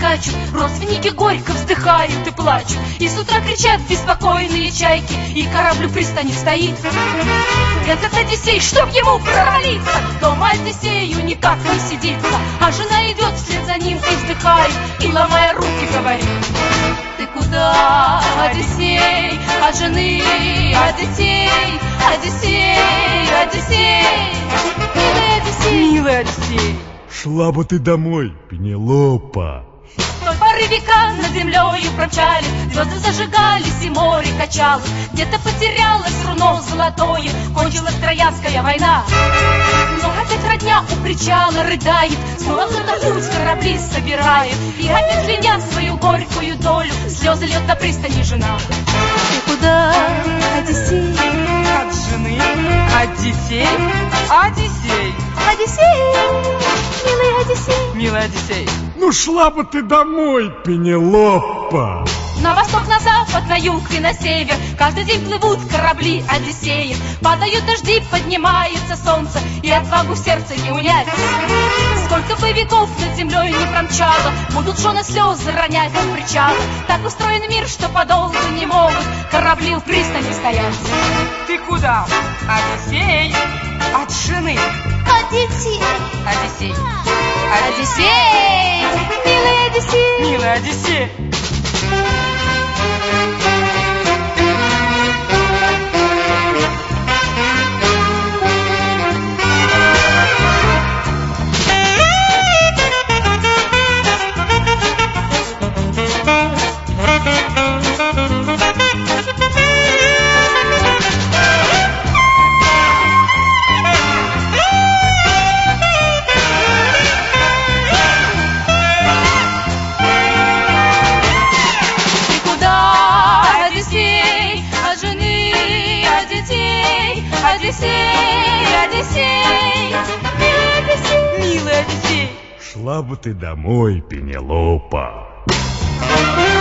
скачут, родственники горько вздыхают и плачут. И с утра кричат беспокойные чайки, и корабль у пристани стоит. Этот Одиссей, чтоб ему провалиться, дома Одиссею никак не сидится. А жена идет вслед за ним и вздыхает, и ломая руки говорит: ты куда, Одиссей, от жены, от детей, Одиссей, Одиссей, милый Одиссей, милый Одиссей. Шла бы ты домой, Пенелопа. В той поры века над землею промчались, звезды зажигались и море качалось. Где-то потерялось руно золотое, кончилась Троянская война. Но опять родня у причала рыдает, снова кто-то в путь корабли собирает. И опять звенят свою горькую долю, слезы льет на пристани жена. Ты куда, Одиссей? От жены, от детей, Одиссей. Одиссей, милый Одиссей, милый Одиссей. Ну шла бы ты домой, Пенелопа. На восток, на запад, на юг и на север каждый день плывут корабли Одиссея. Падают дожди, поднимается солнце, и отвагу в сердце не унять. Сколько бы веков над землей не промчало, будут жены слезы ронять от причала. Так устроен мир, что подолгу не могут корабли у пристани стоять. Ты куда, Одиссей? От жены. Одиссей, Одиссей. Одиссей, милый Одиссей, милый Одиссей. Одиссей, Одиссей, милый Одиссей, милый Одиссей. Шла бы ты домой, Пенелопа.